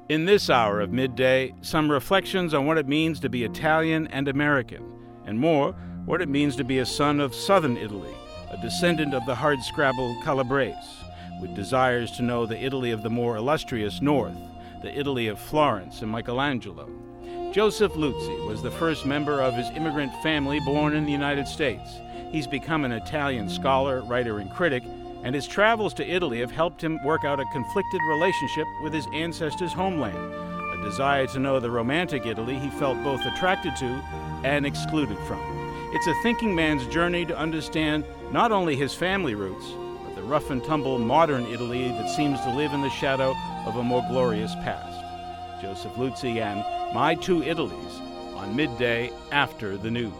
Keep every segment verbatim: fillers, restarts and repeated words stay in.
In this hour of midday, some reflections on what it means to be Italian and American, and more, what it means to be a son of southern Italy, a descendant of the hardscrabble Calabrese, with desires to know the Italy of the more illustrious north, the Italy of Florence and Michelangelo. Joseph Luzzi was the first member of his immigrant family born in the United States. He's become an Italian scholar, writer, and critic, and his travels to Italy have helped him work out a conflicted relationship with his ancestors' homeland, a desire to know the romantic Italy he felt both attracted to and excluded from. It's a thinking man's journey to understand not only his family roots, but the rough-and-tumble modern Italy that seems to live in the shadow of a more glorious past. Joseph Luzzi and My Two Italies on Midday After the News.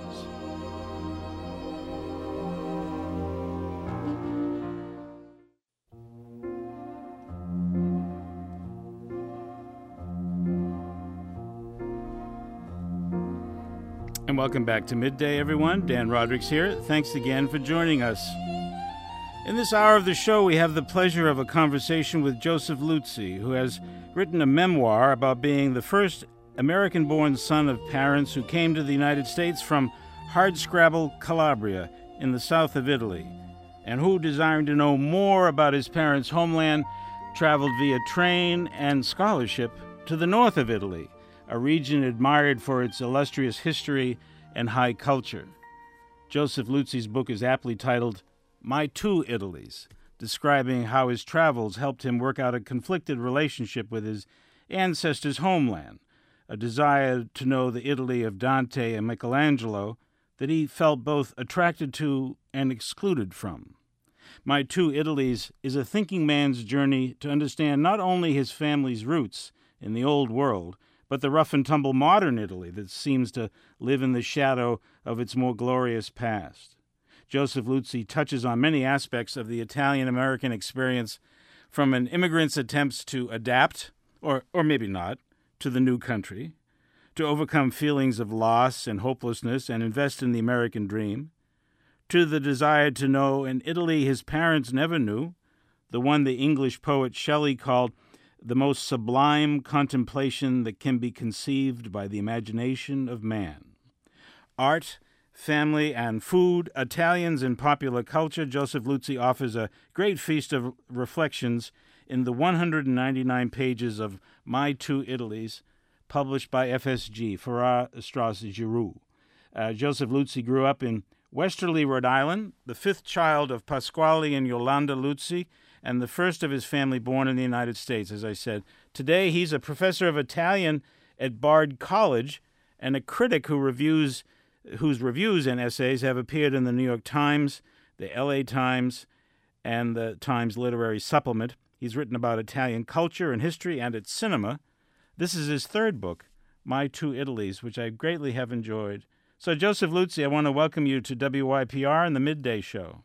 And welcome back to Midday, everyone. Dan Rodricks here. Thanks again for joining us. In this hour of the show, we have the pleasure of a conversation with Joseph Luzzi, who has written a memoir about being the first American-born son of parents who came to the United States from hardscrabble Calabria in the south of Italy, and who, desiring to know more about his parents' homeland, traveled via train and scholarship to the north of Italy, a region admired for its illustrious history and high culture. Joseph Luzzi's book is aptly titled My Two Italies, describing how his travels helped him work out a conflicted relationship with his ancestors' homeland, a desire to know the Italy of Dante and Michelangelo that he felt both attracted to and excluded from. My Two Italies is a thinking man's journey to understand not only his family's roots in the old world, but the rough-and-tumble modern Italy that seems to live in the shadow of its more glorious past. Joseph Luzzi touches on many aspects of the Italian-American experience, from an immigrant's attempts to adapt, or, or maybe not, to the new country, to overcome feelings of loss and hopelessness and invest in the American dream, to the desire to know an Italy his parents never knew, the one the English poet Shelley called the most sublime contemplation that can be conceived by the imagination of man. Art, family, and food, Italians in popular culture, Joseph Luzzi offers a great feast of reflections in the one hundred ninety-nine pages of My Two Italies, published by F S G, Farrar, Straus Giroux. Uh, Joseph Luzzi grew up in Westerly, Rhode Island, the fifth child of Pasquale and Yolanda Luzzi, and the first of his family born in the United States, as I said. Today, he's a professor of Italian at Bard College and a critic who reviews, whose reviews and essays have appeared in the New York Times, the L A Times, and the Times Literary Supplement. He's written about Italian culture and history and its cinema. This is his third book, My Two Italies, which I greatly have enjoyed. So, Joseph Luzzi, I want to welcome you to W Y P R and the Midday Show.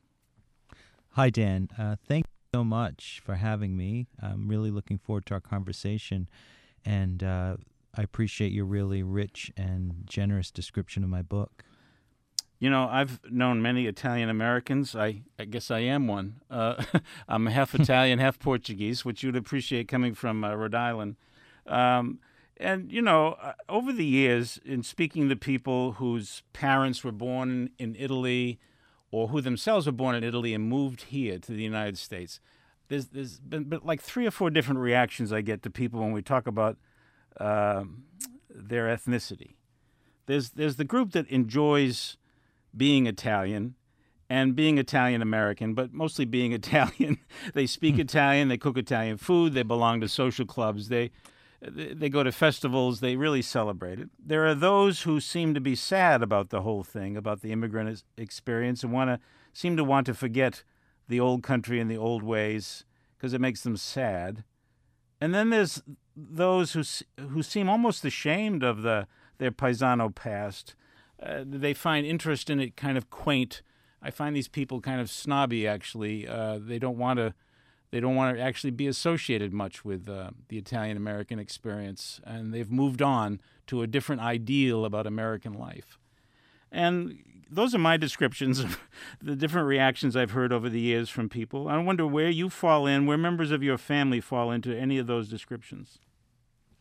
Hi, Dan. Uh, thank you so much for having me. I'm really looking forward to our conversation, and uh, I appreciate your really rich and generous description of my book. You know, I've known many Italian Americans. I, I guess I am one. Uh, I'm half Italian, half Portuguese, which you'd appreciate coming from uh, Rhode Island. Um, and, you know, uh, over the years, in speaking to people whose parents were born in Italy or who themselves were born in Italy and moved here to the United States, there's, there's been, been like three or four different reactions I get to people when we talk about uh, their ethnicity. There's, there's the group that enjoys being Italian and being Italian-American, but mostly being Italian. They speak Italian, they cook Italian food, they belong to social clubs, they they go to festivals, they really celebrate it. There are those who seem to be sad about the whole thing, about the immigrant experience, and want to seem to want to forget the old country and the old ways because it makes them sad. And then there's those who who seem almost ashamed of the their paisano past. Uh, they find interest in it kind of quaint. I find these people kind of snobby, actually. Uh, they don't want to they don't want to actually be associated much with uh, the Italian-American experience, and they've moved on to a different ideal about American life. And those are my descriptions of the different reactions I've heard over the years from people. I wonder where you fall in, where members of your family fall into any of those descriptions.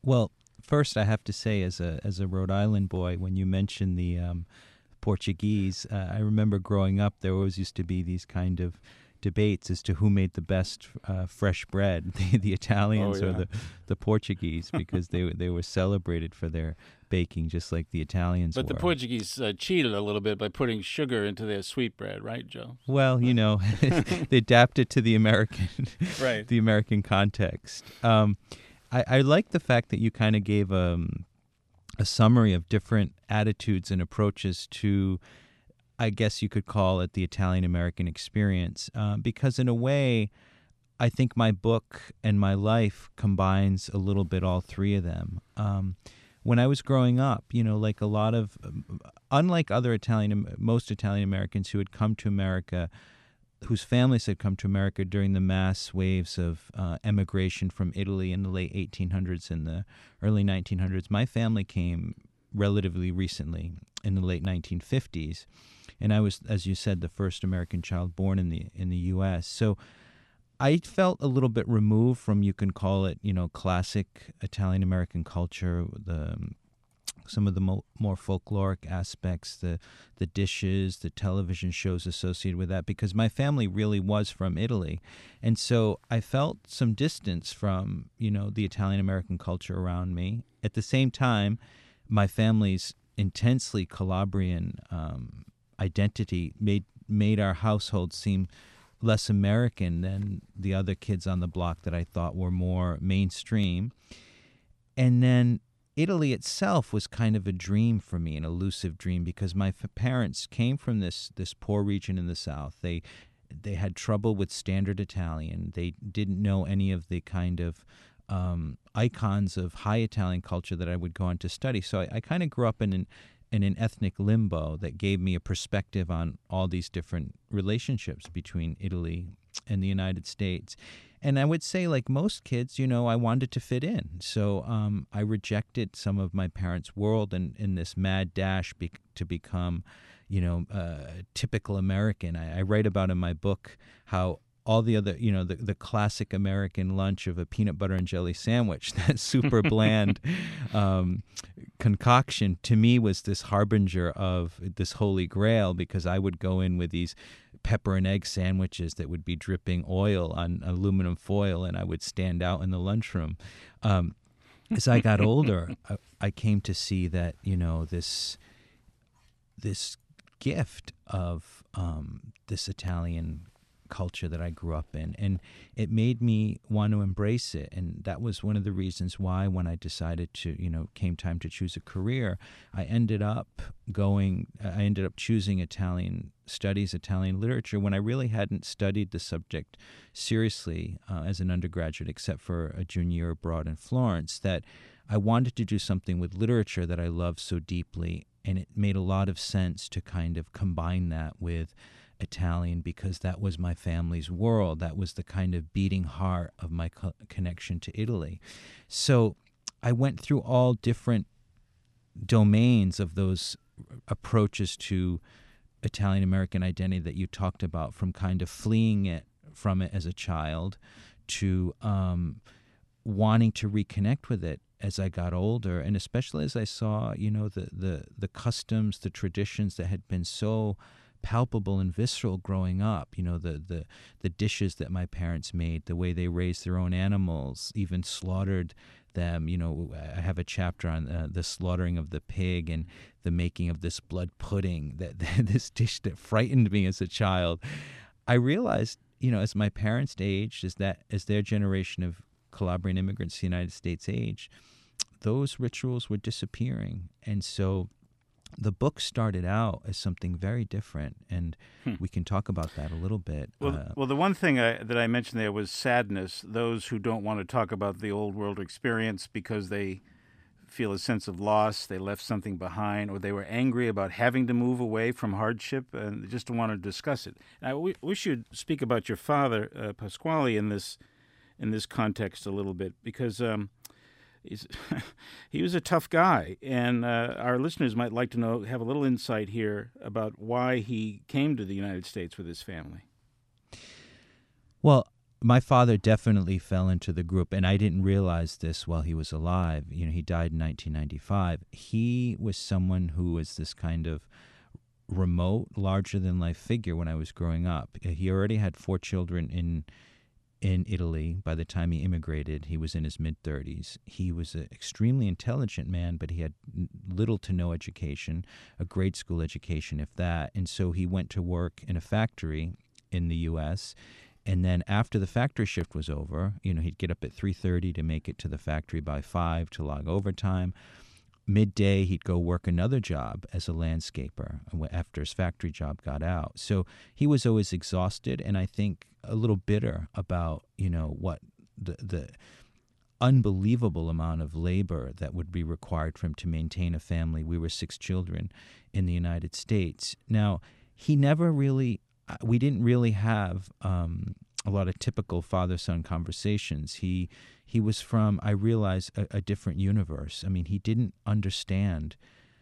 Well, first I have to say, as a as a Rhode Island boy, when you mentioned the um, Portuguese, uh, I remember growing up, there always used to be these kind of debates as to who made the best uh, fresh bread, the, the Italians Oh, or yeah. the, the Portuguese, because they they were celebrated for their baking, just like the Italians But were. the Portuguese uh, cheated a little bit by putting sugar into their sweetbread, right, Joe? Well, you know, they adapted to the American, Right. the American context. Um, I, I like the fact that you kind of gave um, a summary of different attitudes and approaches to, I guess you could call it the Italian-American experience, uh, because in a way, I think my book and my life combines a little bit all three of them. Um, when I was growing up, you know, like a lot of, um, unlike other Italian, most Italian-Americans who had come to America, whose families had come to America during the mass waves of uh, emigration from Italy in the late eighteen hundreds and the early nineteen hundreds, my family came relatively recently in the late nineteen fifties. And I was, as you said, the first American child born in the in the U S. So I felt a little bit removed from, you can call it, you know, classic Italian-American culture, the um, some of the mo- more folkloric aspects, the the dishes, the television shows associated with that, because my family really was from Italy. And so I felt some distance from, you know, the Italian-American culture around me. At the same time, my family's intensely Calabrian um, identity made made our household seem less American than the other kids on the block that I thought were more mainstream. And then Italy itself was kind of a dream for me, an elusive dream, because my f- parents came from this this poor region in the South. They they had trouble with standard Italian. They didn't know any of the kind of um, icons of high Italian culture that I would go on to study. So I, I kind of grew up in an in an ethnic limbo that gave me a perspective on all these different relationships between Italy and the United States. And I would say, like most kids, you know, I wanted to fit in. So um, I rejected some of my parents' world and in this mad dash be- to become, you know, uh, typical American. I, I write about in my book how all the other, you know, the, the classic American lunch of a peanut butter and jelly sandwich, that super bland um, concoction, to me was this harbinger of this holy grail, because I would go in with these pepper and egg sandwiches that would be dripping oil on aluminum foil, and I would stand out in the lunchroom. Um, as I got older, I, I came to see that, you know, this this gift of um, this Italian culture that I grew up in, and it made me want to embrace it. And that was one of the reasons why, when I decided to, you know, came time to choose a career, I ended up going, I ended up choosing Italian studies, Italian literature, when I really hadn't studied the subject seriously uh, as an undergraduate, except for a junior year abroad in Florence. That I wanted to do something with literature that I love so deeply, and it made a lot of sense to kind of combine that with Italian, because that was my family's world. That was the kind of beating heart of my co- connection to Italy. So I went through all different domains of those approaches to Italian American identity that you talked about, from kind of fleeing it from it as a child to um, wanting to reconnect with it as I got older, and especially as I saw, you know, the the the customs, the traditions that had been so palpable and visceral growing up, you know, the, the the dishes that my parents made, the way they raised their own animals, even slaughtered them. You know, I have a chapter on uh, the slaughtering of the pig and the making of this blood pudding, that, that this dish that frightened me as a child. I realized, you know, as my parents aged, as that as their generation of Calabrian immigrants to the United States aged, those rituals were disappearing. And so the book started out as something very different, and Hmm. we can talk about that a little bit. Well, Uh, well, the one thing I, that I mentioned there was sadness. Those who don't want to talk about the old world experience because they feel a sense of loss, they left something behind, or they were angry about having to move away from hardship and they just don't want to discuss it. And I w- wish you'd speak about your father, uh, Pasquale, in this in this context a little bit, because um, he's he was a tough guy, and uh, our listeners might like to know, have a little insight here about why he came to the United States with his family. well, my father definitely fell into the group, and I didn't realize this while he was alive. You know, he died in nineteen ninety-five. He was someone who was this kind of remote, larger-than-life figure when I was growing up. He already had four children in in Italy by the time he immigrated. He was in his mid-thirties. He was an extremely intelligent man, but he had little to no education, a grade school education, if that. And so he went to work in a factory in the U S, and then after the factory shift was over, you know, he'd get up at three thirty to make it to the factory by five to log overtime. Midday, he'd go work another job as a landscaper after his factory job got out. So he was always exhausted, and I think a little bitter about, you know, what the the unbelievable amount of labor that would be required for him to maintain a family. We were six children in the United States. Now, he never really, we didn't really have um, a lot of typical father-son conversations. He he was from, I realize, a, a different universe. I mean, he didn't understand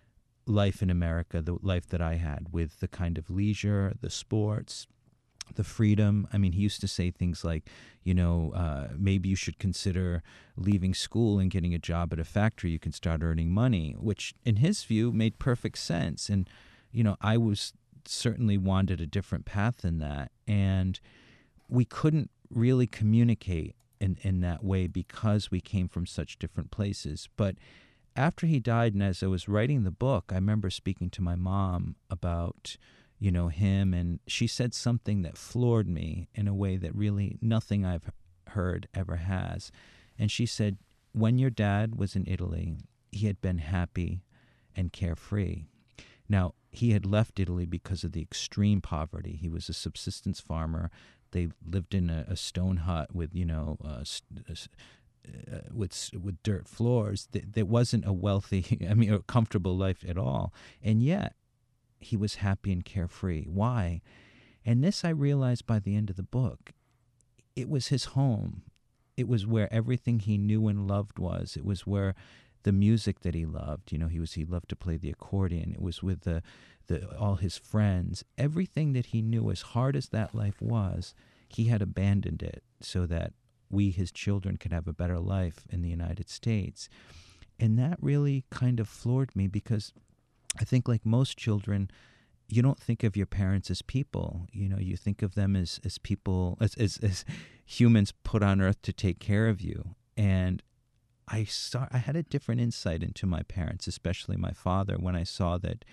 life in America, the life that I had, with the kind of leisure, the sports, the freedom. I mean, he used to say things like, you know, uh, maybe you should consider leaving school and getting a job at a factory. You can start earning money, which in his view made perfect sense. And, you know, I was certainly wanted a different path than that. And we couldn't really communicate in, in that way because we came from such different places. But after he died, and as I was writing the book, I remember speaking to my mom about, you know, him, and she said something that floored me in a way that really nothing I've heard ever has. And she said, when your dad was in Italy, he had been happy and carefree. Now, he had left Italy because of the extreme poverty. He was a subsistence farmer. They lived in a, a stone hut with, you know, uh, uh, with with dirt floors. There wasn't a wealthy, I mean, a comfortable life at all. And yet, he was happy and carefree. Why? And this I realized by the end of the book. It was his home. It was where everything he knew and loved was. It was where the music that he loved, you know, he was he loved to play the accordion. It was with the, the all his friends. Everything that he knew, as hard as that life was, he had abandoned it so that we, his children, could have a better life in the United States. And that really kind of floored me because I think, like most children, you don't think of your parents as people. You know, you think of them as, as people, as, as as humans put on earth to take care of you. And I saw, I had a different insight into my parents, especially my father, when I saw that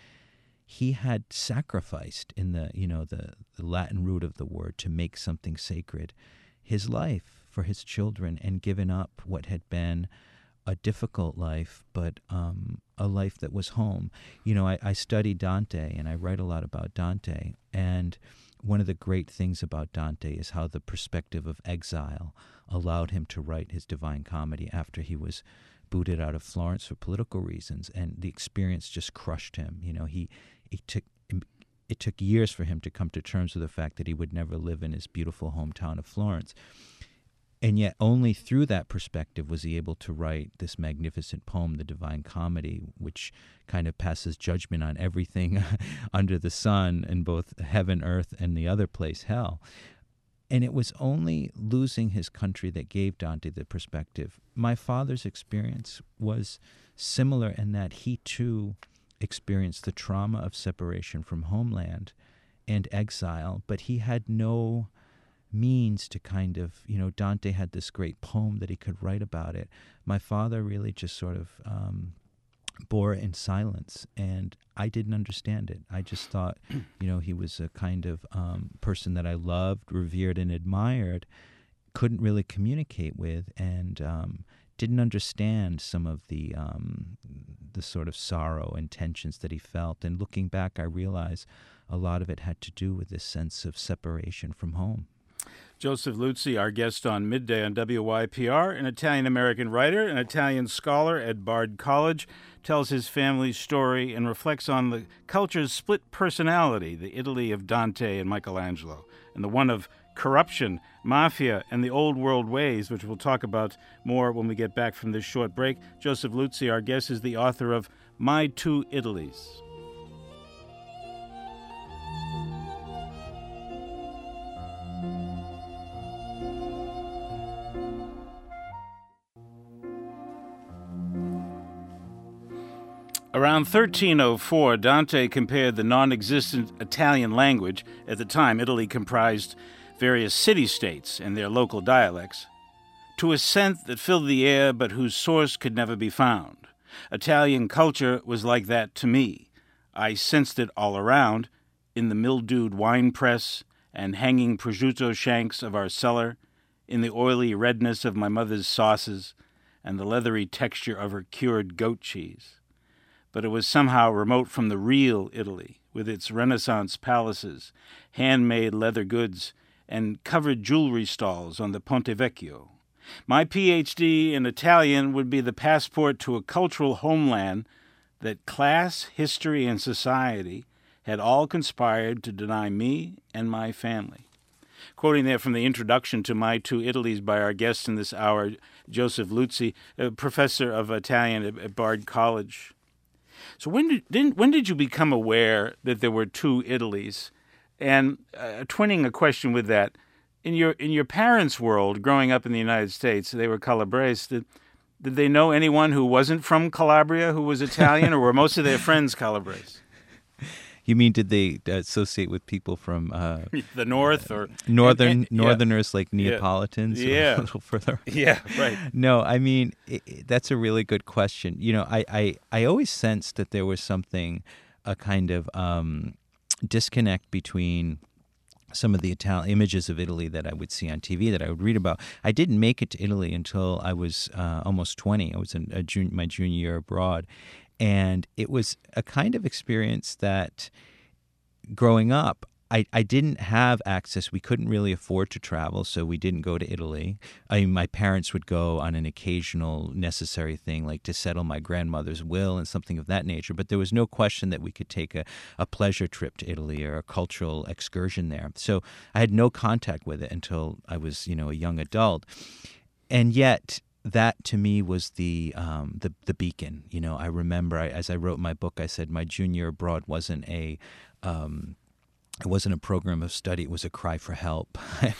he had sacrificed, in the, you know, the, the Latin root of the word, to make something sacred, his life for his children, and given up what had been a difficult life, but um, a life that was home. You know, I, I study Dante, and I write a lot about Dante, and one of the great things about Dante is how the perspective of exile allowed him to write his Divine Comedy after he was booted out of Florence for political reasons, and the experience just crushed him. You know, he it took it took years for him to come to terms with the fact that he would never live in his beautiful hometown of Florence. And yet only through that perspective was he able to write this magnificent poem, The Divine Comedy, which kind of passes judgment on everything under the sun in both heaven, earth, and the other place, hell. And it was only losing his country that gave Dante the perspective. My father's experience was similar in that he, too, experienced the trauma of separation from homeland and exile, but he had no means to kind of, you know, Dante had this great poem that he could write about it. My father really just sort of um, bore it in silence, and I didn't understand it. I just thought, you know, he was a kind of um, person that I loved, revered, and admired, couldn't really communicate with, and um, didn't understand some of the um, the sort of sorrow and tensions that he felt. And looking back, I realize a lot of it had to do with this sense of separation from home. Joseph Luzzi, our guest on Midday on W Y P R, an Italian-American writer, an Italian scholar at Bard College, tells his family's story and reflects on the culture's split personality, the Italy of Dante and Michelangelo, and the one of corruption, mafia, and the old world ways, which we'll talk about more when we get back from this short break. Joseph Luzzi, our guest, is the author of My Two Italys. Around thirteen oh four, Dante compared the non-existent Italian language. At the time, Italy comprised various city-states and their local dialects, to a scent that filled the air but whose source could never be found. Italian culture was like that to me. I sensed it all around, in the mildewed wine press and hanging prosciutto shanks of our cellar, in the oily redness of my mother's sauces, and the leathery texture of her cured goat cheese. But it was somehow remote from the real Italy, with its Renaissance palaces, handmade leather goods, and covered jewelry stalls on the Ponte Vecchio. My P H D in Italian would be the passport to a cultural homeland that class, history, and society had all conspired to deny me and my family. Quoting there from the introduction to My Two Italies by our guest in this hour, Joseph Luzzi, a professor of Italian at, at Bard College. So when did, didn't, when did you become aware that there were two Italies? And uh, twinning a question with that, in your in your parents' world, growing up in the United States, they were Calabrese. Did, did they know anyone who wasn't from Calabria who was Italian, or were most of their friends Calabrese? You mean, did they associate with people from uh, the north or northern and, and, northerners yeah. like Neapolitans? Yeah, a little further. Yeah, right. No, I mean it, it, that's a really good question. You know, I, I I always sensed that there was something, a kind of um, disconnect between some of the Italian images of Italy that I would see on T V, that I would read about. I didn't make it to Italy until I was uh, almost twenty. I was in a jun- my junior year abroad. And it was a kind of experience that, growing up, I, I didn't have access. We couldn't really afford to travel, so we didn't go to Italy. I mean, my parents would go on an occasional necessary thing, like to settle my grandmother's will and something of that nature. But there was no question that we could take a, a pleasure trip to Italy or a cultural excursion there. So I had no contact with it until I was, you know, a young adult. And yet, that to me was the um, the the beacon. You know, I remember I, as I wrote my book, I said my junior abroad wasn't a um, it wasn't a program of study. It was a cry for help.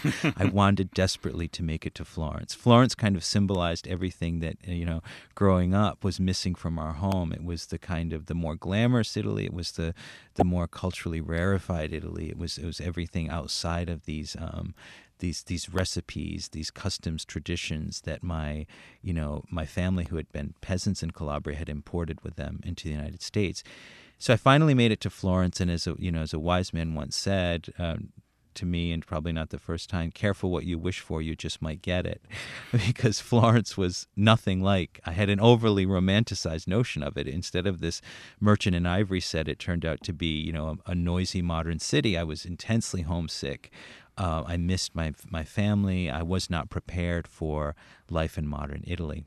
I wanted desperately to make it to Florence. Florence kind of symbolized everything that, you know, growing up was missing from our home. It was the kind of the more glamorous Italy. It was the the more culturally rarefied Italy. It was it was everything outside of these. Um, These these recipes, these customs, traditions that my you know my family, who had been peasants in Calabria, had imported with them into the United States. So I finally made it to Florence, and as a you know as a wise man once said uh, to me, and probably not the first time, careful what you wish for, you just might get it, because Florence was nothing like. I had an overly romanticized notion of it. Instead of this Merchant in Ivory set, it turned out to be you know a, a noisy modern city. I was intensely homesick. Uh, I missed my my family. I was not prepared for life in modern Italy.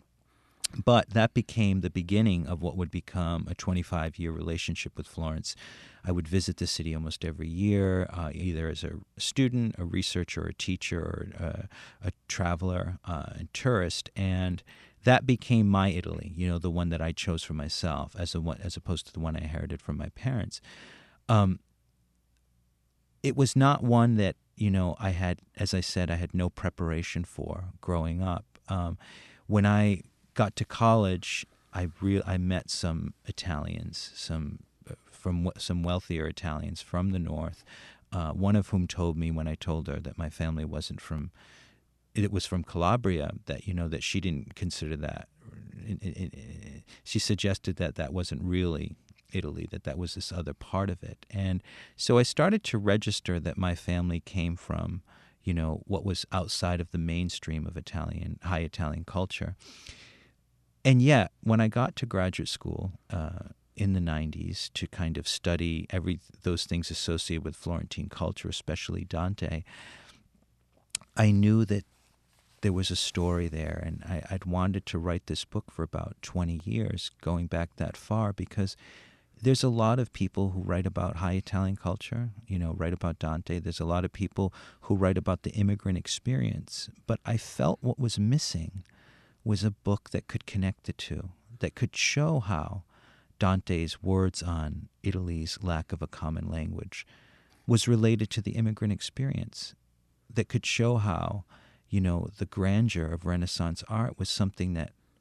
But that became the beginning of what would become a twenty-five-year relationship with Florence. I would visit the city almost every year, uh, either as a student, a researcher, a teacher, or uh, a traveler uh, and tourist. And that became my Italy, you know, the one that I chose for myself, as a one, as opposed to the one I inherited from my parents. Um, it was not one that, you know, I had, as I said, I had no preparation for growing up. Um, when I got to college, I re- I met some Italians, some uh, from some wealthier Italians from the north. Uh, one of whom told me, when I told her that my family wasn't from, it was from Calabria, that you know that she didn't consider that. It, it, it, she suggested that that wasn't really Italy, that that was this other part of it. And so I started to register that my family came from, you know, what was outside of the mainstream of Italian, high Italian culture. And yet, when I got to graduate school uh, in the nineties to kind of study every those things associated with Florentine culture, especially Dante, I knew that there was a story there, and I, I'd wanted to write this book for about twenty years, going back that far, because there's a lot of people who write about high Italian culture, you know, write about Dante. There's a lot of people who write about the immigrant experience. But I felt what was missing was a book that could connect the two, that could show how Dante's words on Italy's lack of a common language was related to the immigrant experience, that could show how, you know, the grandeur of Renaissance art was something that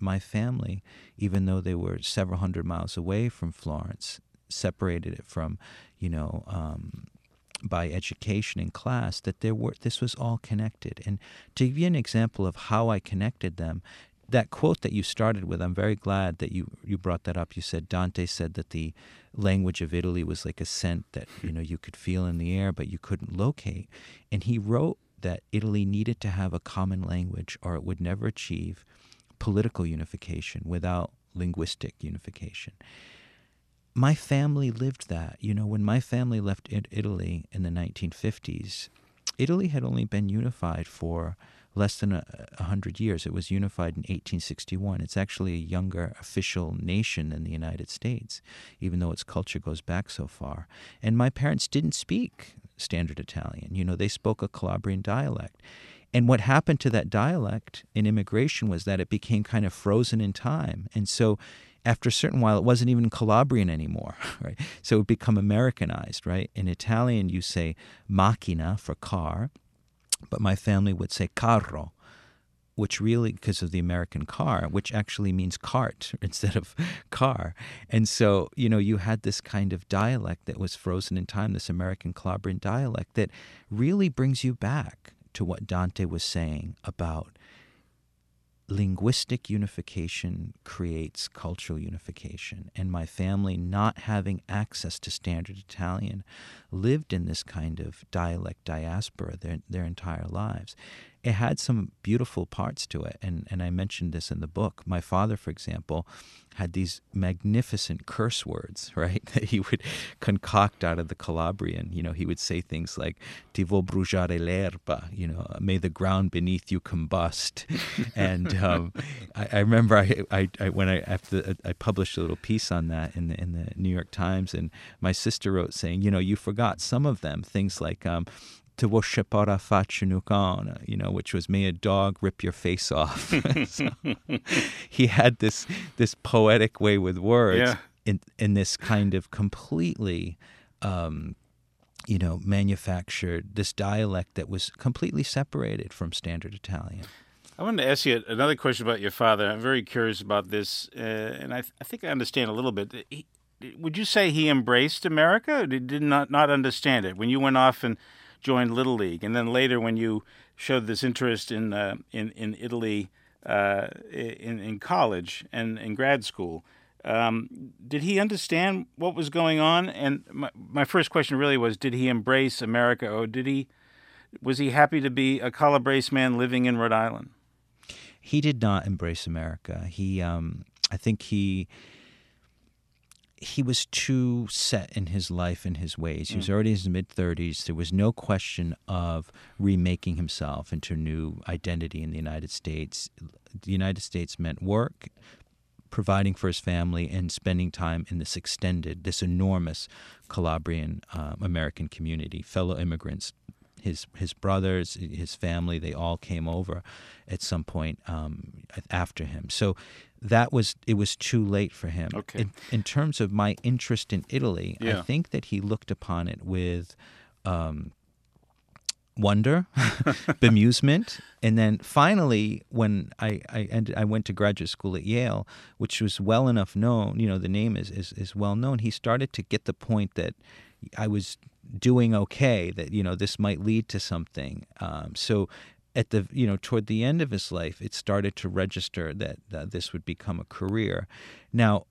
my family, even though they were several hundred miles away from Florence, separated it from, you know, um, by education and class, that there were this was all connected. And to give you an example of how I connected them, that quote that you started with, I'm very glad that you, you brought that up. You said Dante said that the language of Italy was like a scent that, you know, you could feel in the air, but you couldn't locate. And he wrote that Italy needed to have a common language or it would never achieve political unification without linguistic unification. My family lived that. You know, when my family left Italy in the nineteen fifties, Italy had only been unified for less than a, a hundred years. It was unified in eighteen sixty-one. It's actually a younger official nation than the United States, even though its culture goes back so far. And my parents didn't speak Standard Italian. You know, they spoke a Calabrian dialect. And what happened to that dialect in immigration was that it became kind of frozen in time. And so after a certain while, it wasn't even Calabrian anymore, right? So it would become Americanized, right? In Italian, you say macchina for car, but my family would say carro, which really, because of the American car, which actually means cart instead of car. And so, you know, you had this kind of dialect that was frozen in time, this American Calabrian dialect that really brings you back to what Dante was saying about linguistic unification creates cultural unification. And my family, not having access to Standard Italian, lived in this kind of dialect diaspora their, their entire lives. It had some beautiful parts to it, and, and I mentioned this in the book. My father, for example, had these magnificent curse words, right, that he would concoct out of the Calabrian. You know, he would say things like, ti vo bruciare l'erba, you know, may the ground beneath you combust. And um, I, I remember I, I, I when I after I published a little piece on that in the, in the New York Times, and my sister wrote saying, you know, you forgot some of them, things like, um, to woshapara faccinucana, you know, which was may a dog rip your face off. So he had this this poetic way with words yeah. in in this kind of completely, um, you know, manufactured, this dialect that was completely separated from Standard Italian. I wanted to ask you another question about your father. I'm very curious about this, uh, and I, th- I think I understand a little bit. He, would you say he embraced America, or did did not, not understand it? When you went off and joined Little League, and then later when you showed this interest in uh, in in Italy uh, in in college and in grad school, um, did he understand what was going on? And my my first question really was, did he embrace America, or did he was he happy to be a Calabrese man living in Rhode Island? He did not embrace America. He, um, I think he. He was too set in his life and his ways. He was already in his mid-thirties. There was no question of remaking himself into a new identity in the United States. The United States meant work, providing for his family, and spending time in this extended, this enormous Calabrian um, American community, fellow immigrants. His his brothers, his family, they all came over at some point um, after him. So that was it was too late for him. Okay. In, in terms of my interest in Italy, yeah. I think that he looked upon it with um, wonder, bemusement, and then finally, when I I, ended, I went to graduate school at Yale, which was well enough known, you know, the name is, is is well known. He started to get the point that I was doing okay, that, you know, this might lead to something. Um, so at the, you know, toward the end of his life, it started to register that uh, this would become a career. Now,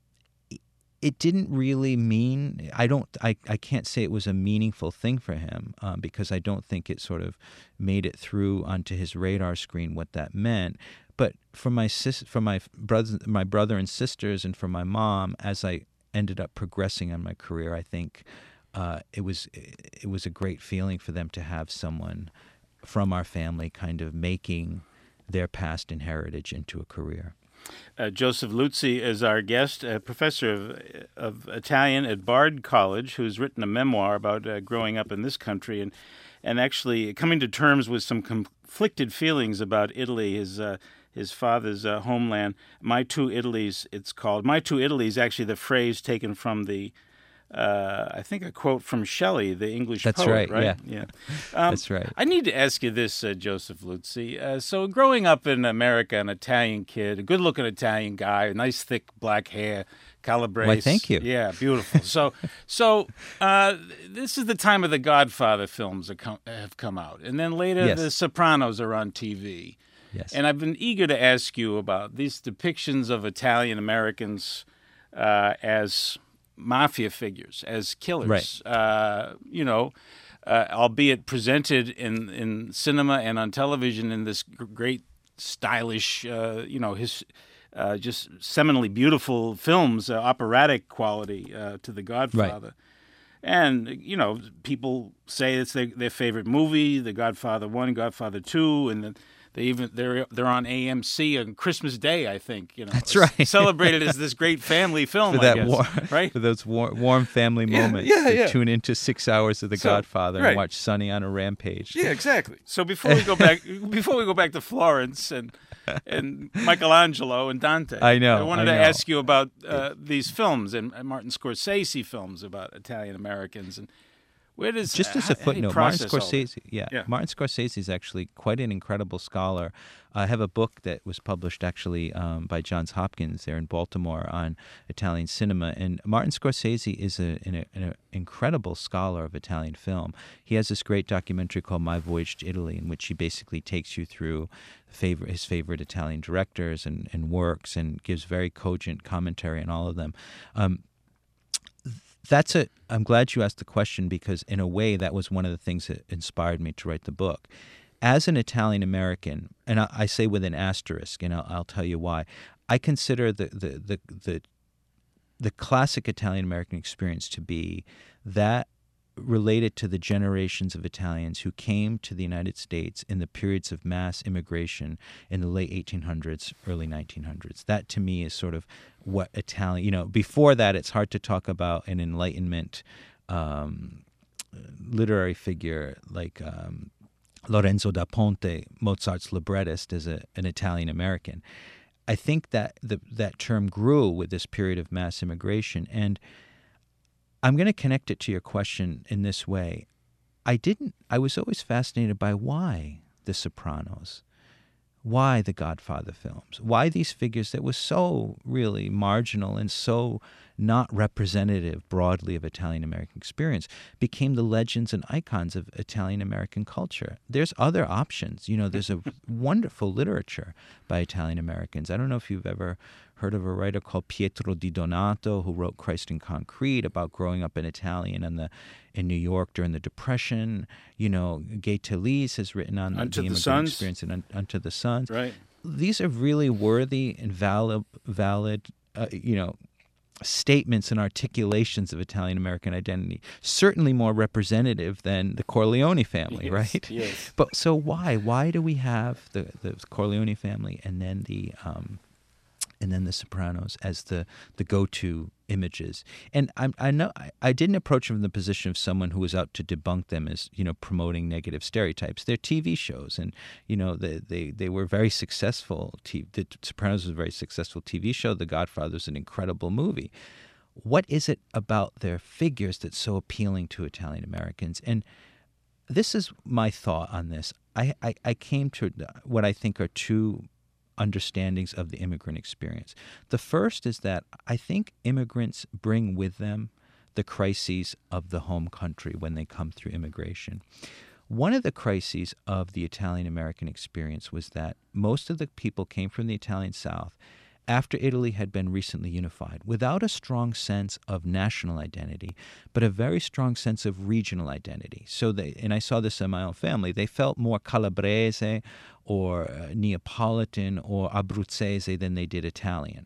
it didn't really mean, I don't, I, I can't say it was a meaningful thing for him um, because I don't think it sort of made it through onto his radar screen what that meant. But for my sis, for my brothers, my brother and sisters, and for my mom, as I ended up progressing on my career, I think uh, it was it was a great feeling for them to have someone from our family kind of making their past and heritage into a career. Uh, Joseph Luzzi is our guest, a professor of, of Italian at Bard College, who's written a memoir about uh, growing up in this country and and actually coming to terms with some conflicted feelings about Italy, his uh, his father's uh, homeland. My Two Italys, it's called. My Two Italys, actually the phrase taken from the uh, I think, a quote from Shelley, the English That's poet, right, right? yeah. yeah. Um, That's right. I need to ask you this, uh, Joseph Luzzi. Uh, so growing up in America, an Italian kid, a good-looking Italian guy, nice thick black hair, Calabrese. Why, thank you. Yeah, beautiful. So so uh, this is the time of the Godfather films that come, have come out. And then later, Yes. The Sopranos are on T V. Yes. And I've been eager to ask you about these depictions of Italian Americans uh, as mafia figures, as killers. Right. Uh, you know, uh, albeit presented in, in cinema and on television in this g- great, stylish, uh, you know, his uh, just seminally beautiful films, uh, operatic quality uh, to The Godfather. And, you know, people say it's their, their favorite movie, The Godfather One, Godfather Two, and then they even they're they're on A M C on Christmas Day, I think. You know, That's right. Celebrated as this great family film, for that I guess, war- right? for those war- warm family Yeah, moments. yeah, to yeah. Tune into six hours of The So, Godfather right. and watch Sonny on a rampage. Yeah, exactly. So before we go back, before we go back to Florence and and Michelangelo and Dante, I know, I wanted I to know. ask you about uh, these films and, and Martin Scorsese films about Italian Americans and where does Just as uh, a how do you footnote, Martin process all that? Scorsese, yeah, Yeah. Martin Scorsese is actually quite an incredible scholar. I have a book that was published actually um, by Johns Hopkins there in Baltimore on Italian cinema, and Martin Scorsese is a, an, an incredible scholar of Italian film. He has this great documentary called My Voyage to Italy, in which he basically takes you through favorite, his favorite Italian directors and, and works, and gives very cogent commentary on all of them. Um, That's a. I'm glad you asked the question, because in a way that was one of the things that inspired me to write the book. As an Italian American, and I, I say with an asterisk, and I'll, I'll tell you why. I consider the the the the, the classic Italian American experience to be that related to the generations of Italians who came to the United States in the periods of mass immigration in the late eighteen hundreds, early nineteen hundreds. That to me is sort of what Italian, you know, before that it's hard to talk about an Enlightenment um, literary figure like um, Lorenzo da Ponte, Mozart's librettist, as a, an Italian American. I think that the, that term grew with this period of mass immigration, and I'm going to connect it to your question in this way. I didn't, I was always fascinated by why The Sopranos, why the Godfather films, why these figures that were so really marginal and so not representative broadly of Italian American experience became the legends and icons of Italian American culture. There's other options. You know, there's a wonderful literature by Italian Americans. I don't know if you've ever heard of a writer called Pietro Di Donato, who wrote Christ in Concrete, about growing up in Italian in the in New York during the Depression. You know, Gay Talese has written on Unto the the immigrant Sons. experience in Un- Unto the Sons. Right. These are really worthy and valid, valid, uh, you know, statements and articulations of Italian American identity. Certainly more representative than the Corleone family, Yes, right? yes. But so why? Why do we have the the Corleone family and then the um, and then the Sopranos as the, the go-to images? And I, I know I, I didn't approach them from the position of someone who was out to debunk them as, you know, promoting negative stereotypes. They're T V shows, and, you know, they they, they were very successful. T- the Sopranos was a very successful T V show. The Godfather is an incredible movie. What is it about their figures that's so appealing to Italian Americans? And this is my thought on this. I, I, I came to what I think are two understandings of the immigrant experience. The first is that I think immigrants bring with them the crises of the home country when they come through immigration. One of the crises of the Italian American experience was that most of the people came from the Italian South after Italy had been recently unified, without a strong sense of national identity, but a very strong sense of regional identity. So they, and I saw this in my own family, they felt more Calabrese or uh, Neapolitan or Abruzzese than they did Italian.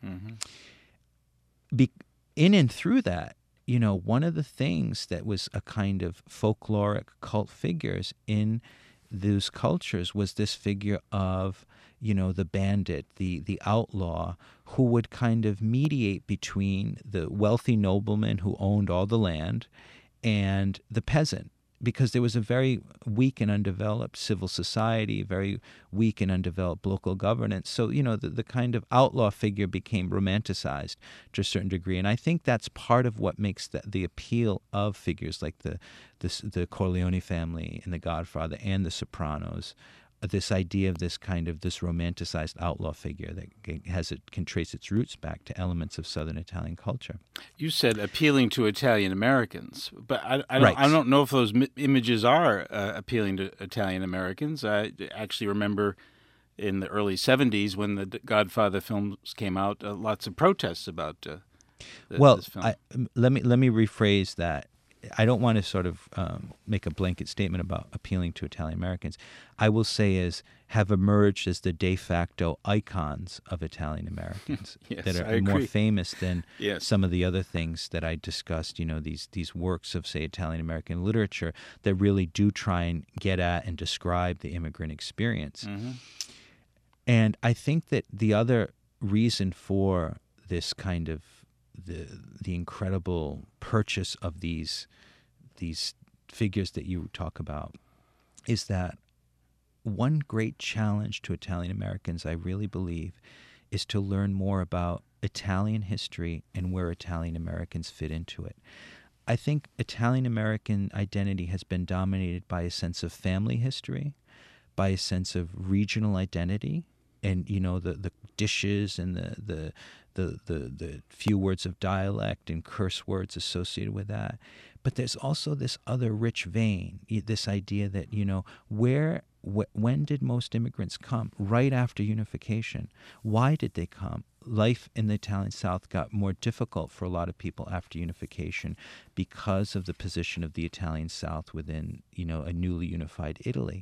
Mm-hmm. Be- in and through that, you know, one of the things that was a kind of folkloric cult figures in those cultures was this figure of, you know, the bandit, the the outlaw, who would kind of mediate between the wealthy nobleman who owned all the land and the peasant. because there was a very weak and undeveloped civil society, very weak and undeveloped local governance. So, you know, the, the kind of outlaw figure became romanticized to a certain degree. And I think that's part of what makes the, the appeal of figures like the, the, the Corleone family and the Godfather and the Sopranos, this idea of this kind of this romanticized outlaw figure that has it can trace its roots back to elements of Southern Italian culture. You said appealing to Italian Americans, but I, I, don't, right. I don't know if those mi- images are uh, appealing to Italian Americans. I actually remember in the early seventies when the Godfather films came out, uh, lots of protests about uh, the, well, this film. I, let me let me rephrase that. I don't want to sort of um, make a blanket statement about appealing to Italian Americans. I will say is have emerged as the de facto icons of Italian Americans yes, that I are more agree. famous than yes. some of the other things that I discussed, you know, these these works of, say, Italian American literature that really do try and get at and describe the immigrant experience. Mm-hmm. And I think that the other reason for this kind of the the incredible purchase of these these figures that you talk about is that one great challenge to Italian Americans, I really believe, is to learn more about Italian history and where Italian Americans fit into it. I think Italian American identity has been dominated by a sense of family history, by a sense of regional identity, and you know the, the dishes and the, the the the the few words of dialect and curse words associated with that. But there's also this other rich vein, this idea that, you know, where wh- when did most immigrants come? Right after unification. Why did they come? Life in the Italian South got more difficult for a lot of people after unification because of the position of the Italian South within, you know, a newly unified Italy.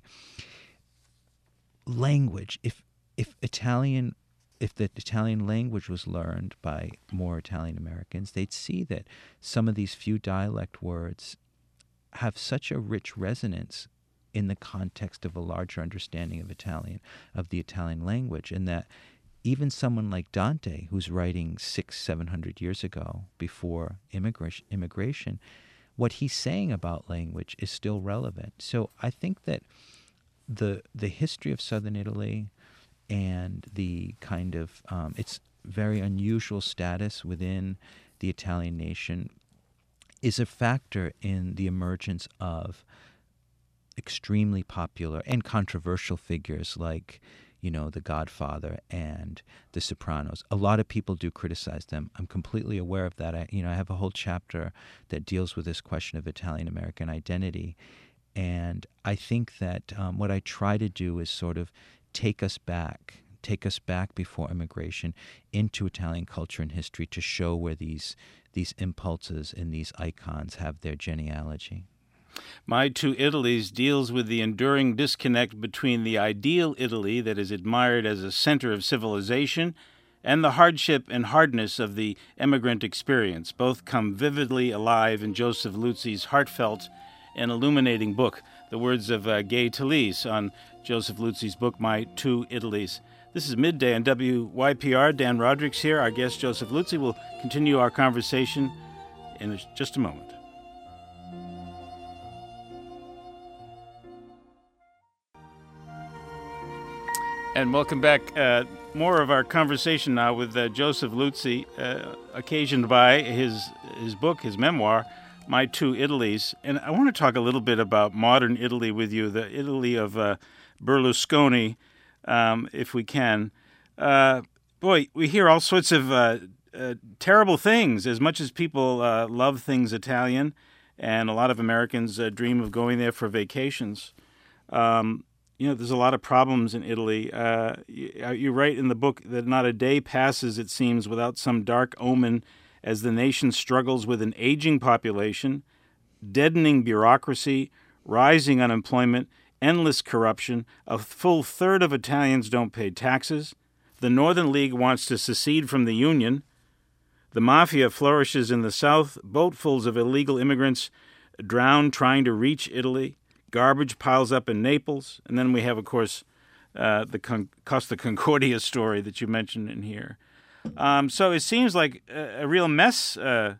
Language, if if Italian if the Italian language was learned by more Italian Americans, they'd see that some of these few dialect words have such a rich resonance in the context of a larger understanding of Italian, of the Italian language, and that even someone like Dante, who's writing six, seven hundred years ago, before immigration, immigration, what he's saying about language is still relevant. So I think that the the history of Southern Italy and the kind of um, its very unusual status within the Italian nation is a factor in the emergence of extremely popular and controversial figures like, you know, The Godfather and The Sopranos. A lot of people do criticize them. I'm completely aware of that. I, you know, I have a whole chapter that deals with this question of Italian American identity, and I think that um, what I try to do is sort of take us back, take us back before immigration into Italian culture and history to show where these these impulses and these icons have their genealogy. My Two Italies deals with the enduring disconnect between the ideal Italy that is admired as a center of civilization and the hardship and hardness of the immigrant experience. Both come vividly alive in Joseph Luzzi's heartfelt and illuminating book, the words of uh, Gay Talese on Joseph Luzzi's book, My Two Italies. This is Midday on W Y P R. Dan Roderick's here. Our guest, Joseph Luzzi, will continue our conversation in just a moment. And welcome back. Uh, more of our conversation now with uh, Joseph Luzzi, uh, occasioned by his his book, his memoir, My Two Italies. And I want to talk a little bit about modern Italy with you, the Italy of uh, Berlusconi, um, if we can. Uh, boy, we hear all sorts of uh, uh, terrible things. As much as people uh, love things Italian, and a lot of Americans uh, dream of going there for vacations, um, you know, there's a lot of problems in Italy. Uh, you, you write in the book that not a day passes, it seems, without some dark omen as the nation struggles with an aging population, deadening bureaucracy, rising unemployment, endless corruption. A full third of Italians don't pay taxes. The Northern League wants to secede from the Union. The mafia flourishes in the South. Boatfuls of illegal immigrants drown trying to reach Italy. Garbage piles up in Naples. And then we have, of course, uh, the Con- Costa Concordia story that you mentioned in here. Um, so it seems like a, a real mess uh,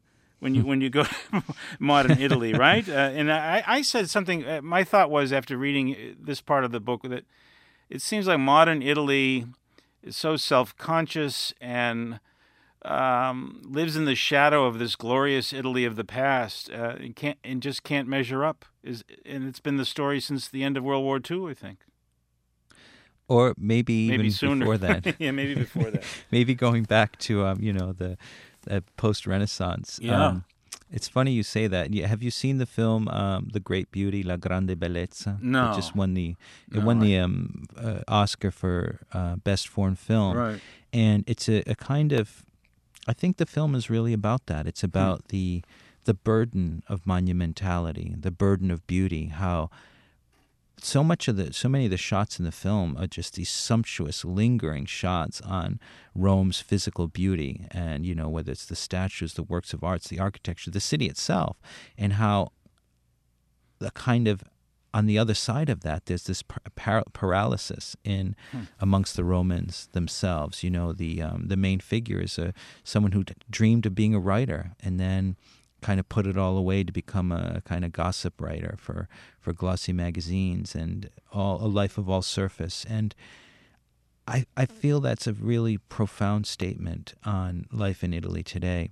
when you when you go to modern Italy, right? Uh, and I, I said something. Uh, my thought was after reading this part of the book that it seems like modern Italy is so self-conscious and um, lives in the shadow of this glorious Italy of the past, uh, and can't and just can't measure up. Is and it's been the story since the end of World War Two, I think. Or maybe, maybe even sooner. before that. yeah, maybe before that. Maybe going back to um, you know, the, the post-Renaissance. Yeah. Um, it's funny you say that. Have you seen the film um, The Great Beauty, La Grande Bellezza? No. It just won the it No, won the I- um, uh, Oscar for uh, Best Foreign Film. Right. And it's a, a kind of, I think the film is really about that. It's about hmm. the the burden of monumentality, the burden of beauty, how so much of the, so many of the shots in the film are just these sumptuous, lingering shots on Rome's physical beauty, and you know, whether it's the statues, the works of arts, the architecture, the city itself, and how the kind of on the other side of that, there's this par- paralysis in hmm. amongst the Romans themselves. You know, the um, the main figure is a someone who d- dreamed of being a writer, and then kind of put it all away to become a kind of gossip writer for, for glossy magazines, and all a life of all surface. And I I feel that's a really profound statement on life in Italy today.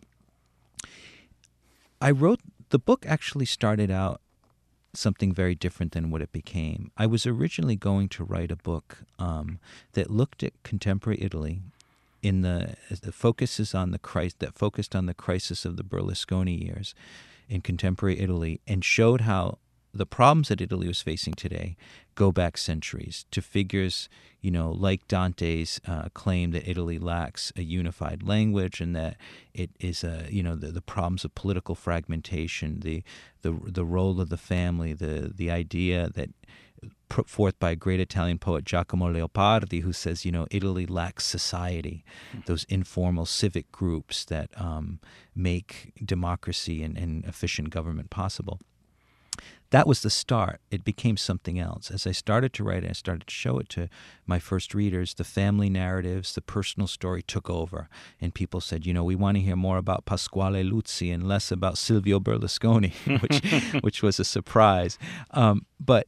I wrote, the book actually started out something very different than what it became. I was originally going to write a book um, that looked at contemporary Italy in the, the focuses on the crisis that focused on the crisis of the Berlusconi years in contemporary Italy, and showed how the problems that Italy was facing today go back centuries to figures, you know, like Dante's uh, claim that Italy lacks a unified language, and that it is a, you know, the, the problems of political fragmentation, the the the role of the family, the the idea that put forth by a great Italian poet, Giacomo Leopardi, who says, you know, Italy lacks society, those informal civic groups that um, make democracy and, and efficient government possible. That was the start. It became something else. As I started to write it, I started to show it to my first readers. The family narratives, the personal story took over. And people said, you know, we want to hear more about Pasquale Luzzi and less about Silvio Berlusconi, which which was a surprise. Um, but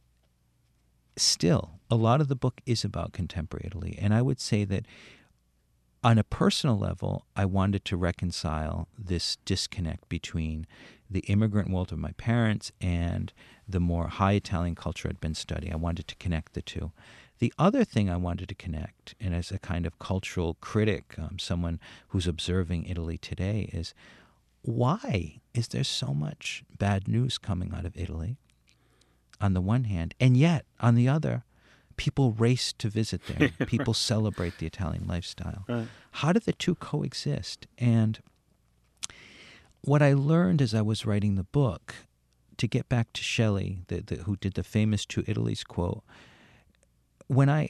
still, a lot of the book is about contemporary Italy. And I would say that on a personal level, I wanted to reconcile this disconnect between the immigrant world of my parents and the more high Italian culture I'd been studying. I wanted to connect the two. The other thing I wanted to connect, and as a kind of cultural critic, um, someone who's observing Italy today, is why is there so much bad news coming out of Italy on the one hand, and yet on the other, people race to visit there. People right. celebrate the Italian lifestyle. Right. How do the two coexist? And what I learned as I was writing the book, to get back to Shelley, the, the, who did the famous Two Italies quote, when I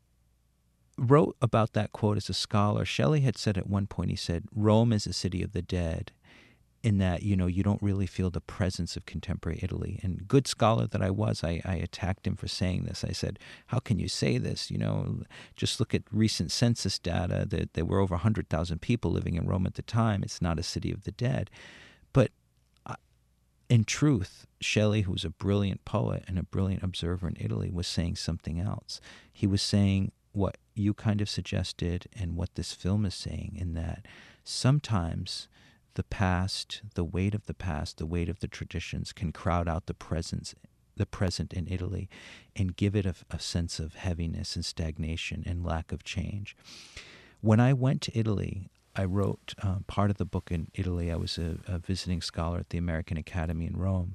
wrote about that quote as a scholar, Shelley had said at one point, he said, Rome is a city of the dead, in that, you know, you don't really feel the presence of contemporary Italy. And good scholar that I was, I, I attacked him for saying this. I said, how can you say this? You know, just look at recent census data. That there were over one hundred thousand people living in Rome at the time. It's not a city of the dead. But uh, in truth, Shelley, who was a brilliant poet and a brilliant observer in Italy, was saying something else. He was saying what you kind of suggested and what this film is saying, in that sometimes the past, the weight of the past, the weight of the traditions can crowd out the presence, the present in Italy, and give it a, a sense of heaviness and stagnation and lack of change. When I went to Italy, I wrote uh, part of the book in Italy. I was a, a visiting scholar at the American Academy in Rome.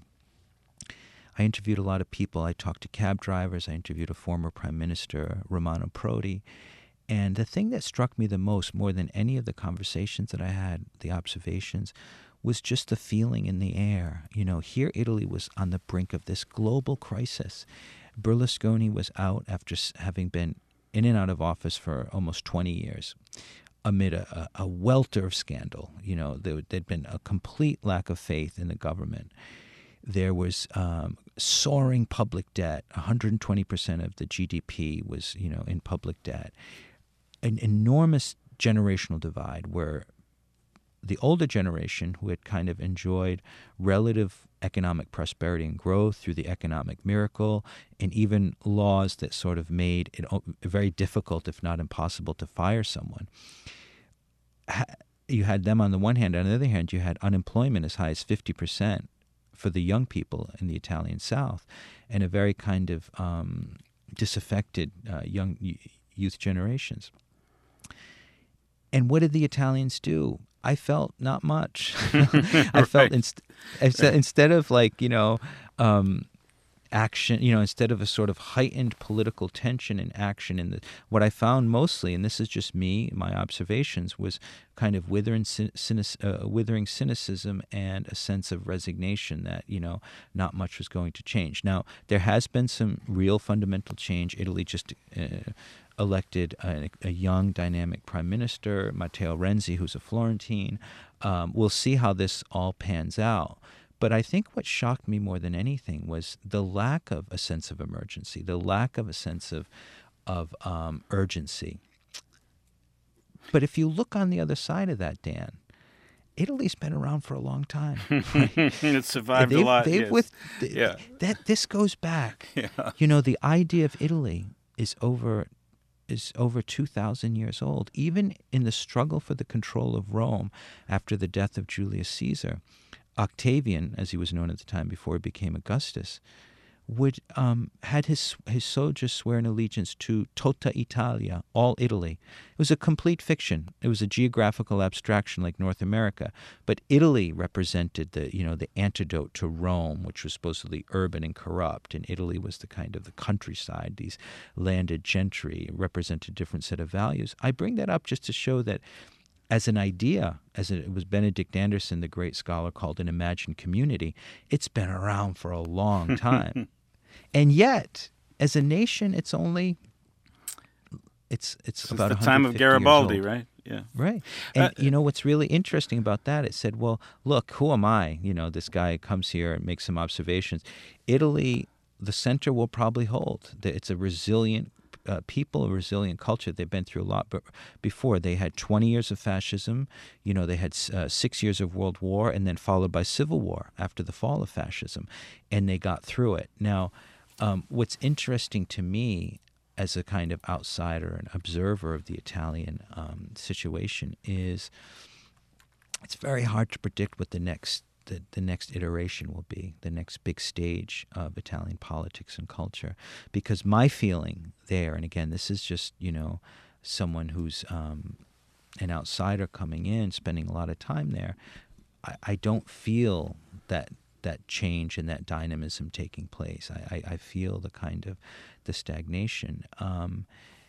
I interviewed a lot of people. I talked to cab drivers. I interviewed a former Prime Minister, Romano Prodi. And the thing that struck me the most, more than any of the conversations that I had, the observations, was just the feeling in the air. You know, here Italy was on the brink of this global crisis. Berlusconi was out after having been in and out of office for almost twenty years, amid a, a welter of scandal. You know, there, there'd been a complete lack of faith in the government. There was um, soaring public debt. one hundred twenty percent of the G D P was, you know, in public debt. An enormous generational divide where the older generation who had kind of enjoyed relative economic prosperity and growth through the economic miracle, and even laws that sort of made it very difficult, if not impossible, to fire someone. You had them on the one hand. On the other hand, you had unemployment as high as fifty percent for the young people in the Italian South, and a very kind of um, disaffected uh, young youth generations. And what did the Italians do? I felt not much. I right. felt inst- instead, instead of like, you know, um, action, you know, instead of a sort of heightened political tension and action in the, what I found mostly, and this is just me, my observations, was kind of withering, cynic, uh, withering cynicism and a sense of resignation that, you know, not much was going to change. Now, there has been some real fundamental change. Italy just uh, elected a, a young, dynamic prime minister, Matteo Renzi, who's a Florentine. Um, we'll see how this all pans out. But I think what shocked me more than anything was the lack of a sense of emergency, the lack of a sense of of um, urgency. But if you look on the other side of that, Dan, Italy's been around for a long time. Right? It survived they've, a lot. They've yes. with, yeah. That this goes back. Yeah. You know, the idea of Italy is over is over two thousand years old. Even in the struggle for the control of Rome after the death of Julius Caesar, Octavian, as he was known at the time before he became Augustus, would um, had his his soldiers swear an allegiance to Tutta Italia, all Italy. It was a complete fiction. It was a geographical abstraction like North America, but Italy represented the you know the antidote to Rome, which was supposedly urban and corrupt, and Italy was the kind of the countryside. These landed gentry represented a different set of values. I bring that up just to show that, as an idea, as it was Benedict Anderson, the great scholar, called an imagined community, it's been around for a long time. And yet, as a nation, it's only, it's it's Since about the time of Garibaldi, right? Yeah. Right. And uh, you know what's really interesting about that? It said, well, look, who am I? You know, this guy comes here and makes some observations. Italy, the center will probably hold. It's a resilient Uh, people, a resilient culture. They've been through a lot but before. They had twenty years of fascism. You know, they had uh, six years of World War, and then followed by Civil War after the fall of fascism, and they got through it. Now, um, what's interesting to me as a kind of outsider and observer of the Italian um, situation is it's very hard to predict what the next The, the next iteration will be, the next big stage of Italian politics and culture. Because my feeling there, and again, this is just, you know, someone who's um, an outsider coming in, spending a lot of time there, I, I don't feel that that change and that dynamism taking place. I, I, I feel the kind of the stagnation. Um,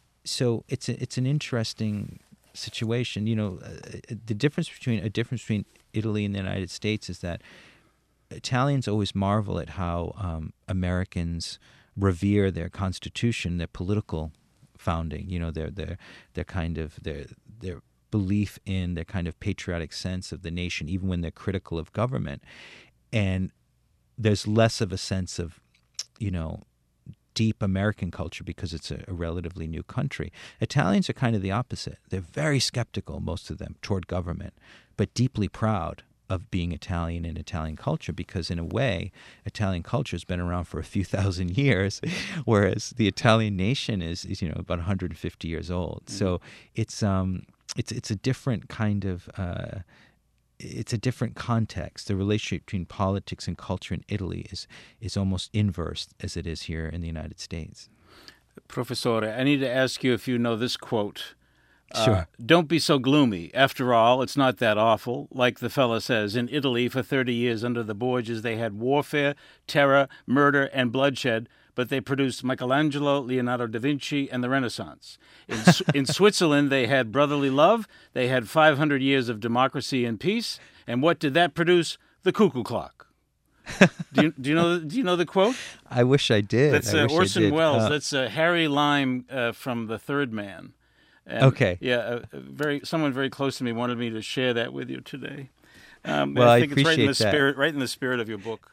so it's a, it's an interesting situation. You know, uh, the difference between a difference between Italy and the United States is that Italians always marvel at how um, Americans revere their constitution, their political founding. You know, their their their kind of their their belief in their kind of patriotic sense of the nation, even when they're critical of government. And there's less of a sense of, you know, deep American culture because it's a, a relatively new country. Italians are kind of the opposite. They're very skeptical, most of them, toward government, but deeply proud of being Italian and Italian culture because, in a way, Italian culture has been around for a few thousand years, whereas the Italian nation is, is you know, about one hundred fifty years old. Mm-hmm. So it's um it's it's a different kind of uh, it's a different context. The relationship between politics and culture in Italy is is almost inverse as it is here in the United States. Professore, I need to ask you if you know this quote. Sure. Uh, Don't be so gloomy. After all, it's not that awful. Like the fella says, in Italy for thirty years under the Borgias, they had warfare, terror, murder, and bloodshed, but they produced Michelangelo, Leonardo da Vinci, and the Renaissance. In, in Switzerland, they had brotherly love. They had five hundred years of democracy and peace. And what did that produce? The cuckoo clock. do, you, do you know? Do you know the quote? I wish I did. That's I uh, wish I Orson did. Welles. Uh, That's uh, Harry Lime uh, from The Third Man. And, okay. Yeah, uh, very. Someone very close to me wanted me to share that with you today. Um, well, I think I appreciate it's right in the that. spirit, right in the spirit of your book.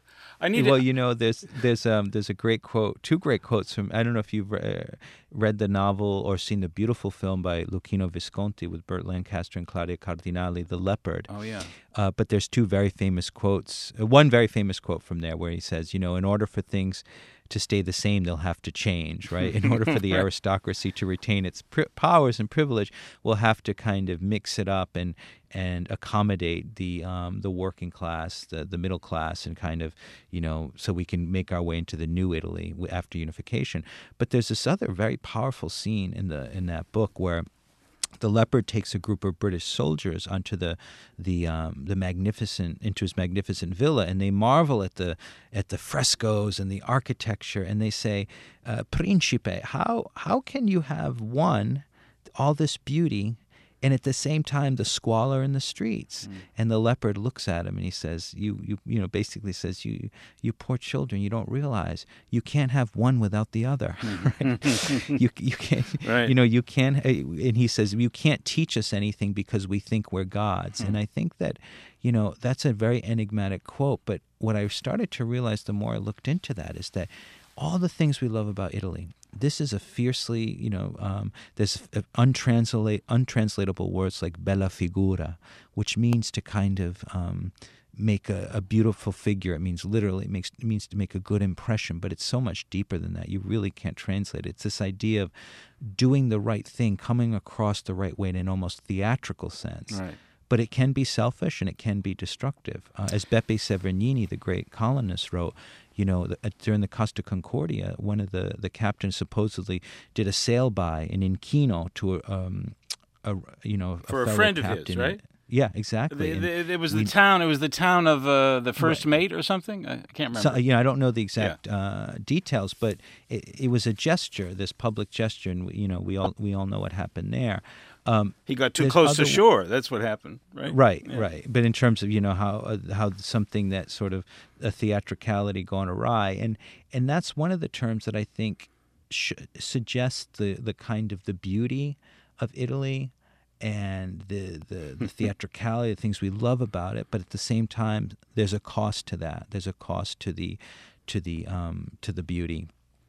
I need. Well, to... you know, there's there's um there's a great quote, two great quotes from. I don't know if you've re- read the novel or seen the beautiful film by Luchino Visconti with Burt Lancaster and Claudia Cardinale, The Leopard. Oh yeah. Uh, but there's two very famous quotes. Uh, one very famous quote from there where he says, you know, in order for things to stay the same, they'll have to change, right? In order for the aristocracy to retain its pri- powers and privilege, we'll have to kind of mix it up and and accommodate the um, the working class, the the middle class, and kind of, you know, so we can make our way into the new Italy after unification. But there's this other very powerful scene in the in that book where the leopard takes a group of British soldiers onto the the um, the magnificent into his magnificent villa, and they marvel at the at the frescoes and the architecture, and they say, uh, "Principe, how how can you have one all this beauty, and at the same time the squalor in the streets?" Mm. And the leopard looks at him and he says, "You you you know basically says you you poor children, you don't realize you can't have one without the other." Right? you you can't right. you know you can't. And he says, "You can't teach us anything because we think we're gods." Mm. And I think that, you know, that's a very enigmatic quote. But what I started to realize the more I looked into that is that all the things we love about Italy, this is a fiercely, you know, um, there's untranslate, untranslatable words like bella figura, which means to kind of um, make a, a beautiful figure. It means literally, it, makes, it means to make a good impression, but it's so much deeper than that. You really can't translate it. It's this idea of doing the right thing, coming across the right way in an almost theatrical sense. Right. But it can be selfish and it can be destructive. Uh, as Beppe Severnini, the great colonist, wrote, you know, the, uh, during the Costa Concordia, one of the, the captains supposedly did a sail by in Inchino to a, um, a you know, a for a fellow friend of captain. his, right? Yeah, exactly. The, the, it was the we, town. It was the town of uh, the first right. mate or something. I can't remember. So, you know, I don't know the exact yeah. uh, details, but it, it was a gesture, this public gesture, and you know, we all we all know what happened there. Um, he got too close to shore. That's what happened, right? Right, yeah. right. But in terms of, you know, how uh, how something that sort of a theatricality gone awry, and and that's one of the terms that I think sh- suggests the the kind of the beauty of Italy and the, the, the theatricality, the things we love about it. But at the same time, there's a cost to that. There's a cost to the to the um, to the beauty,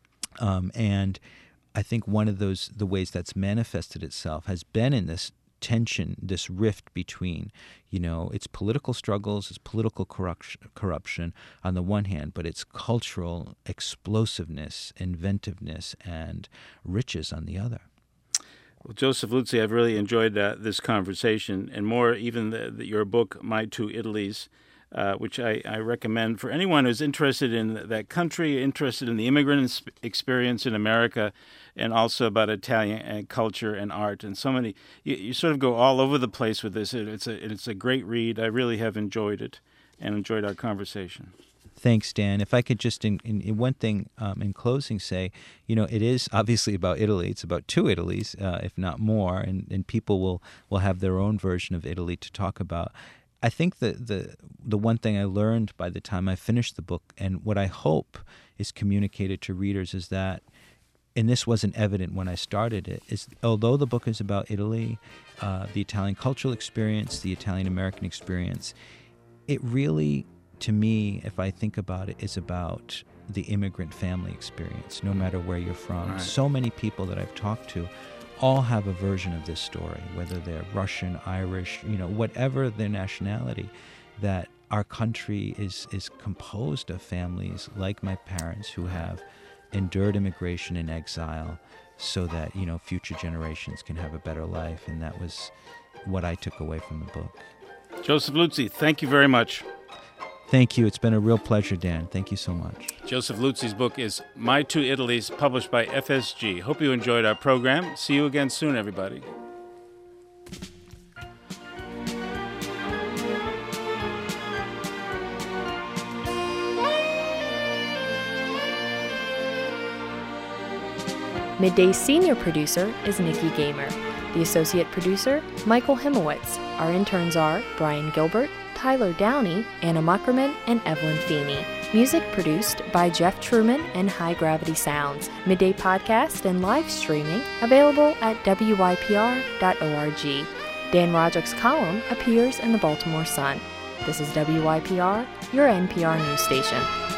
um, and I think one of those the ways that's manifested itself has been in this tension, this rift between, you know, its political struggles, its political corruption, corruption on the one hand, but its cultural explosiveness, inventiveness, and riches on the other. Well, Joseph Luzzi, I've really enjoyed uh, this conversation, and more even the, the, your book, My Two Italys, uh, which I, I recommend for anyone who's interested in that country, interested in the immigrant experience in America, and also about Italian culture and art. And so many, you, you sort of go all over the place with this. It, it's a it's a great read. I really have enjoyed it and enjoyed our conversation. Thanks, Dan. If I could just, in, in, in one thing um, in closing, say, you know, it is obviously about Italy. It's about two Italys, uh, if not more, and, and people will, will have their own version of Italy to talk about. I think the, the the one thing I learned by the time I finished the book, and what I hope is communicated to readers, is that, and this wasn't evident when I started it, is although the book is about Italy, uh, the Italian cultural experience, the Italian-American experience, it really, to me, if I think about it, is about the immigrant family experience, no matter where you're from. Right. So many people that I've talked to all have a version of this story, whether they're Russian, Irish, you know, whatever their nationality, that our country is, is composed of families like my parents who have endured immigration and exile so that, you know, future generations can have a better life. And that was what I took away from the book. Joseph Luzzi, thank you very much. Thank you. It's been a real pleasure, Dan. Thank you so much. Joseph Luzzi's book is My Two Italys, published by F S G. Hope you enjoyed our program. See you again soon, everybody. Midday's senior producer is Nikki Gamer. The associate producer, Michael Himowitz. Our interns are Brian Gilbert, Tyler Downey, Anna Muckerman, and Evelyn Feeney. Music produced by Jeff Truman and High Gravity Sounds. Midday podcast and live streaming available at W Y P R dot org. Dan Roderick's column appears in the Baltimore Sun. This is W Y P R, your N P R news station.